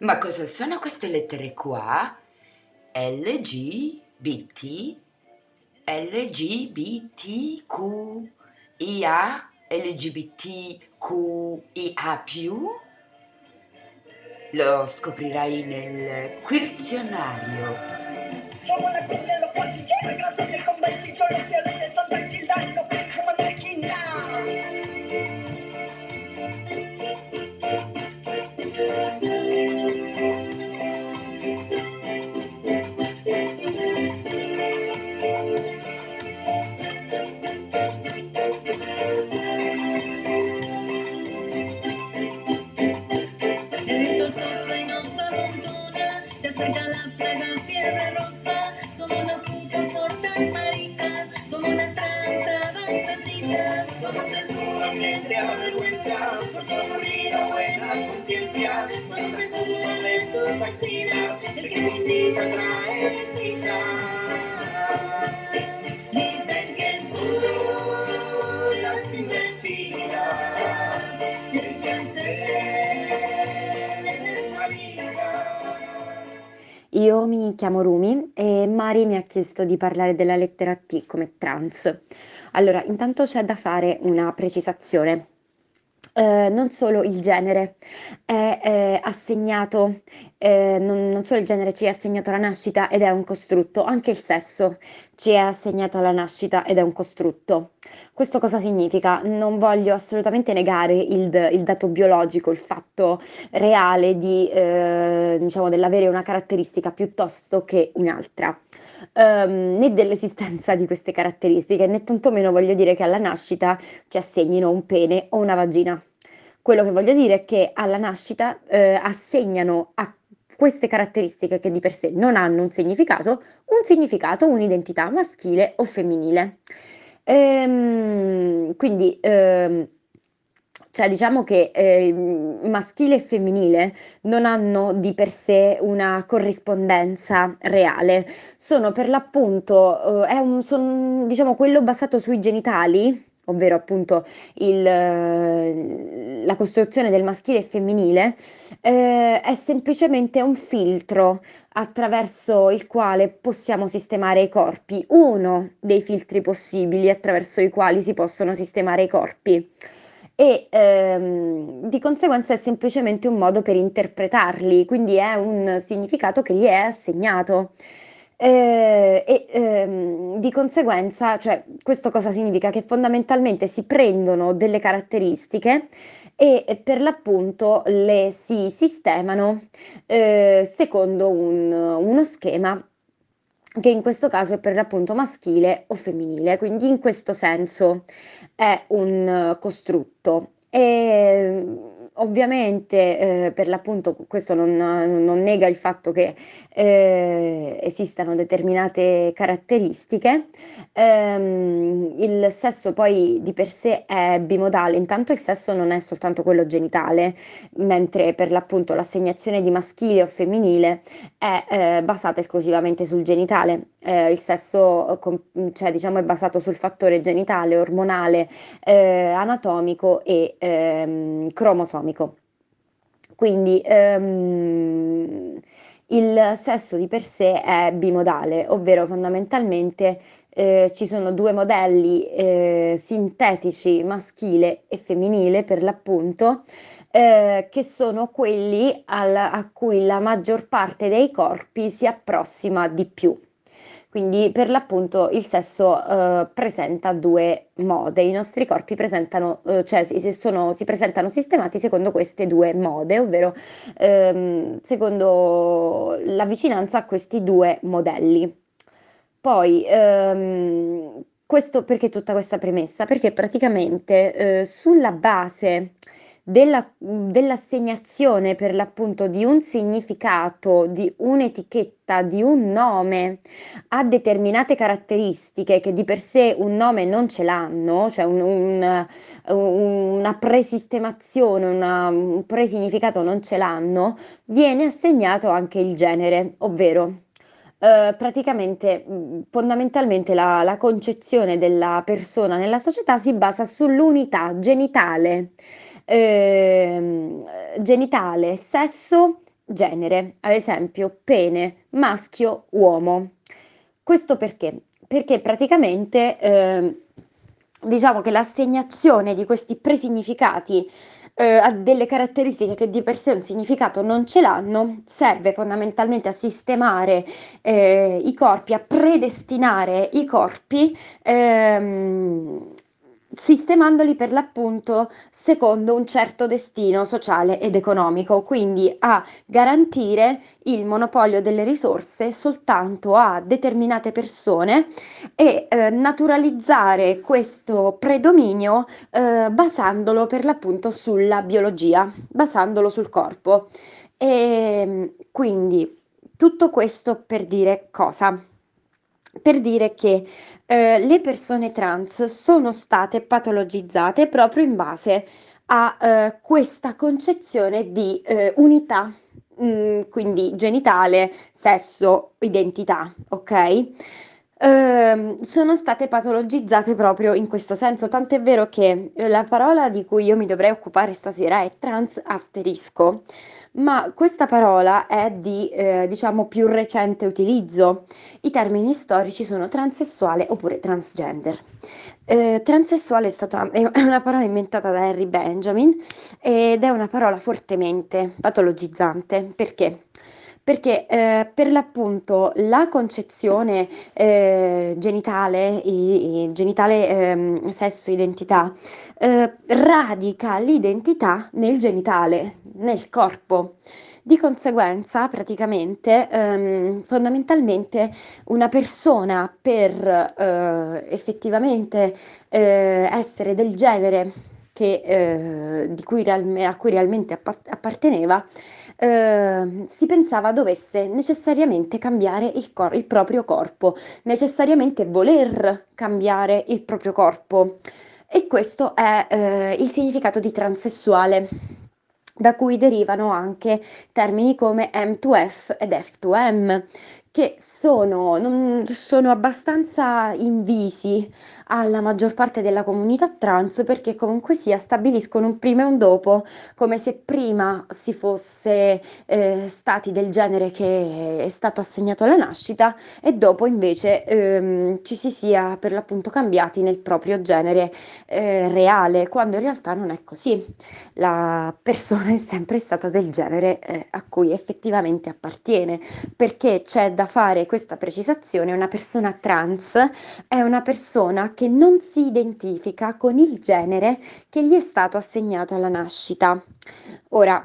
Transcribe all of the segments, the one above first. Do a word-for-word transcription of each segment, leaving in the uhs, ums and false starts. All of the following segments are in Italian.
Ma cosa sono queste lettere qua? L, G, B, T, L, G, B, T, Q, I, A, L, G, B, T, Q, I, A più? Lo scoprirai nel quizionario. Somos la cumbia, los pasillos, gracias del conventillo, los violetes son del Gildan, los perfumes de esquina. El viento sopla y nos amontona, se acerca la plaga, fiebre rosa. Somos los putos hortas maricas, somos las tranzas vestidas. Somos sexualmente avergüenzados por todo ruido, buena conciencia. Somos de tus axilas, el que te invita trae citas. Dicen que son las invertidas, el Shensen es marica. Io mi chiamo Rumi e Mari mi ha chiesto di parlare della lettera T come trans. Allora, intanto c'è da fare una precisazione. Eh, non solo il genere è eh, assegnato, eh, non, non solo il genere ci è assegnato alla nascita ed è un costrutto, anche il sesso ci è assegnato alla nascita ed è un costrutto. Questo cosa significa? Non voglio assolutamente negare il, il dato biologico, il fatto reale di, eh, diciamo, dell'avere una caratteristica piuttosto che un'altra. Ehm, né dell'esistenza di queste caratteristiche, né tantomeno voglio dire che alla nascita ci assegnino un pene o una vagina. Quello che voglio dire è che alla nascita eh, assegnano a queste caratteristiche che di per sé non hanno un significato, un significato, un'identità maschile o femminile. Ehm, quindi ehm, cioè diciamo che eh, maschile e femminile non hanno di per sé una corrispondenza reale, sono per l'appunto, eh, è un, son- diciamo quello basato sui genitali, ovvero appunto il, eh, la costruzione del maschile e femminile, eh, è semplicemente un filtro attraverso il quale possiamo sistemare i corpi, uno dei filtri possibili attraverso i quali si possono sistemare i corpi e ehm, di conseguenza è semplicemente un modo per interpretarli, quindi è un significato che gli è assegnato. Eh, e ehm, di conseguenza, cioè, questo cosa significa? Che fondamentalmente si prendono delle caratteristiche e e per l'appunto le si sistemano eh, secondo un- uno schema che in questo caso è per l'appunto maschile o femminile, quindi in questo senso è un eh, costrutto. E ovviamente eh, per l'appunto questo non, non nega il fatto che eh, esistano determinate caratteristiche. Ehm, il sesso poi di per sé è bimodale, intanto il sesso non è soltanto quello genitale, mentre per l'appunto l'assegnazione di maschile o femminile è eh, basata esclusivamente sul genitale. Eh, il sesso, eh, com- cioè, diciamo, è basato sul fattore genitale, ormonale, eh, anatomico e ehm, cromosomico. Quindi ehm, il sesso di per sé è bimodale, ovvero fondamentalmente eh, ci sono due modelli eh, sintetici, maschile e femminile per l'appunto, eh, che sono quelli al- a cui la maggior parte dei corpi si approssima di più. Quindi per l'appunto il sesso eh, presenta due mode, i nostri corpi presentano, eh, cioè si, si sono- si presentano sistemati secondo queste due mode, ovvero ehm, secondo la vicinanza a questi due modelli. Poi, ehm, questo perché tutta questa premessa? Perché praticamente eh, sulla base della, dell'assegnazione per l'appunto di un significato, di un'etichetta, di un nome a determinate caratteristiche che di per sé un nome non ce l'hanno, cioè un- un- una presistemazione, una- un presignificato non ce l'hanno, viene assegnato anche il genere, ovvero eh, praticamente, mh, fondamentalmente la, la concezione della persona nella società si basa sull'unità genitale, ehm, genitale, sesso genere, ad esempio pene, maschio, uomo. Questo perché? Perché praticamente ehm, diciamo che l'assegnazione di questi presignificati eh, a delle caratteristiche che di per sé un significato non ce l'hanno, serve fondamentalmente a sistemare eh, i corpi, a predestinare i corpi, ehm, sistemandoli per l'appunto secondo un certo destino sociale ed economico, quindi a garantire il monopolio delle risorse soltanto a determinate persone e eh, naturalizzare questo predominio eh, basandolo per l'appunto sulla biologia, basandolo sul corpo. E quindi tutto questo per dire cosa? Per dire che eh, le persone trans sono state patologizzate proprio in base a eh, questa concezione di eh, unità, mm, quindi genitale, sesso, identità, ok? Ehm, sono state patologizzate proprio in questo senso, tant'è vero che eh, la parola di cui io mi dovrei occupare stasera è trans asterisco, ma questa parola è di, eh, diciamo, più recente utilizzo. I termini storici sono transessuale oppure transgender. Eh, transessuale è stata è una parola inventata da Harry Benjamin ed è una parola fortemente patologizzante. Perché? Perché eh, per l'appunto la concezione eh, genitale, i- i- genitale ehm, sesso, identità, eh, radica l'identità nel genitale, nel corpo. Di conseguenza, praticamente, ehm, fondamentalmente, una persona per eh, effettivamente eh, essere del genere che, eh, di cui realme- a cui realmente appa- apparteneva, eh, si pensava dovesse necessariamente cambiare il, cor- il proprio corpo, necessariamente voler cambiare il proprio corpo. E questo è eh, il significato di transessuale, da cui derivano anche termini come M due F ed F due M, che sono, non- sono abbastanza invisi alla maggior parte della comunità trans perché comunque sia stabiliscono un prima e un dopo, come se prima si fosse eh, stati del genere che è stato assegnato alla nascita e dopo invece ehm, ci si sia per l'appunto cambiati nel proprio genere eh, reale, quando in realtà non è così. La persona è sempre stata del genere eh, a cui effettivamente appartiene, perché c'è da fare questa precisazione: una persona trans è una persona che non si identifica con il genere che gli è stato assegnato alla nascita. Ora,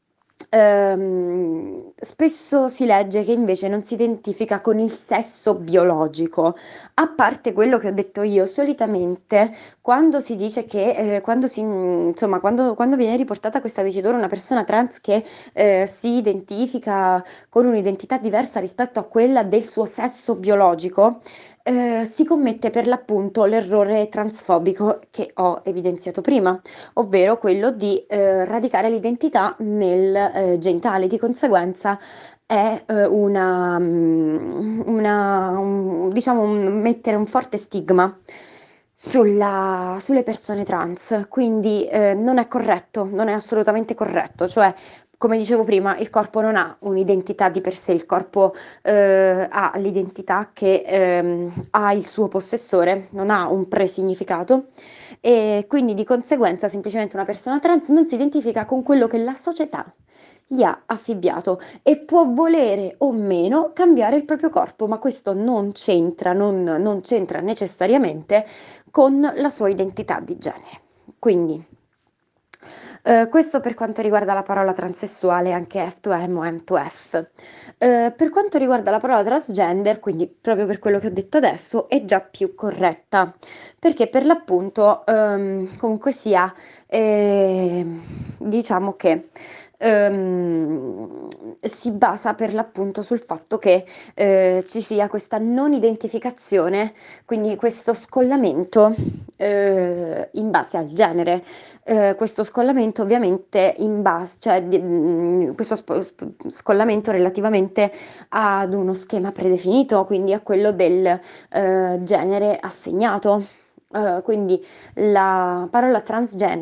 ehm, spesso si legge che invece non si identifica con il sesso biologico. A parte quello che ho detto io, solitamente quando si dice che, eh, quando si, insomma, quando, quando viene riportata questa dicitura, una persona trans che eh, si identifica con un'identità diversa rispetto a quella del suo sesso biologico, eh, si commette per l'appunto l'errore transfobico che ho evidenziato prima, ovvero quello di eh, radicare l'identità nel eh, genitale. Di conseguenza è eh, una, mm, una un- diciamo, un- mettere un forte stigma sulla- sulle persone trans, quindi eh, non è corretto, non è assolutamente corretto, cioè come dicevo prima, il corpo non ha un'identità di per sé, il corpo eh, ha l'identità che ehm, ha il suo possessore, non ha un presignificato e quindi di conseguenza semplicemente una persona trans non si identifica con quello che la società gli ha affibbiato e può volere o meno cambiare il proprio corpo, ma questo non c'entra, non, non c'entra necessariamente con la sua identità di genere. Quindi, eh, questo per quanto riguarda la parola transessuale, anche F due M o M due F. Eh, per quanto riguarda la parola transgender, quindi proprio per quello che ho detto adesso, è già più corretta, perché per l'appunto, ehm, comunque sia, eh, diciamo che ehm, si basa per l'appunto sul fatto che eh, ci sia questa non identificazione, quindi questo scollamento eh, in base al genere. Eh, questo scollamento ovviamente in base, cioè di- mm, questo spo- sp- scollamento relativamente ad uno schema predefinito, quindi a quello del eh, genere assegnato. Eh, quindi la parola transgenere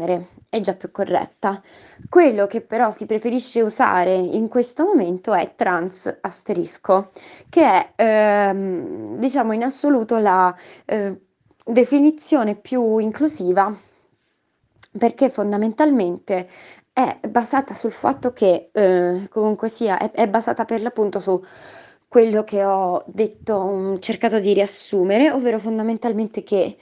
è già più corretta. Quello che però si preferisce usare in questo momento è trans asterisco, che è, ehm, diciamo in assoluto la, ehm, definizione più inclusiva, perché fondamentalmente è basata sul fatto che, uhm, comunque sia, è è basata per l'appunto su quello che ho detto, mhmm, cercato di riassumere, ovvero fondamentalmente che,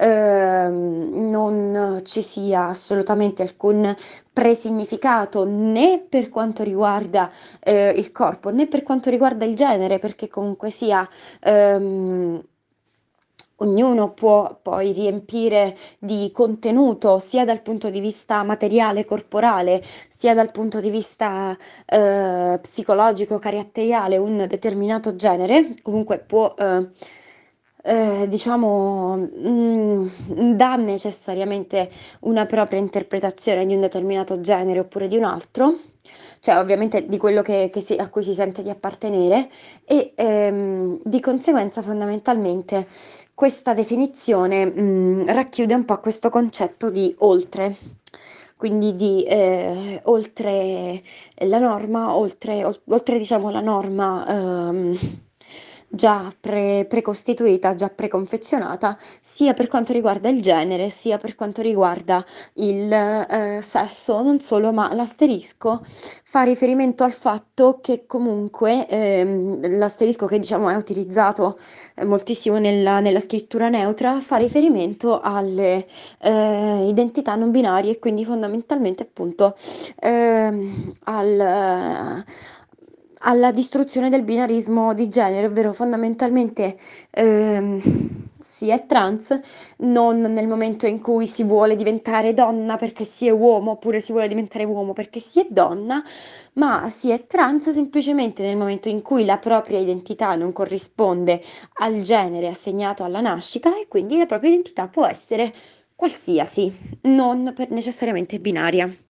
uhm, non ci sia assolutamente alcun presignificato né per quanto riguarda, ehm, il corpo, né per quanto riguarda il genere, perché comunque sia, uhm, ognuno può poi riempire di contenuto, sia dal punto di vista materiale, corporale, sia dal punto di vista, uhm, psicologico, caratteriale, un determinato genere, comunque può, uhm, ehm, diciamo, mhmm, dà necessariamente una propria interpretazione di un determinato genere oppure di un altro, cioè ovviamente di quello che che si a cui si sente di appartenere e, ehm, di conseguenza fondamentalmente questa definizione, mhmm, racchiude un po' questo concetto di oltre, quindi di, ehm, oltre la norma, oltre ol oltre diciamo la norma, uhm, già pre precostituita, già preconfezionata, sia per quanto riguarda il genere, sia per quanto riguarda il, ehm, sesso, non solo, ma l'asterisco fa riferimento al fatto che comunque, ehm, l'asterisco che diciamo è utilizzato, ehm, moltissimo nella nella scrittura neutra, fa riferimento alle, ehm, identità non binarie e quindi fondamentalmente appunto, ehm, al alla distruzione del binarismo di genere, ovvero fondamentalmente, ehm, si è trans non nel momento in cui si vuole diventare donna perché si è uomo, oppure si vuole diventare uomo perché si è donna, ma si è trans semplicemente nel momento in cui la propria identità non corrisponde al genere assegnato alla nascita e quindi la propria identità può essere qualsiasi, non per necessariamente binaria.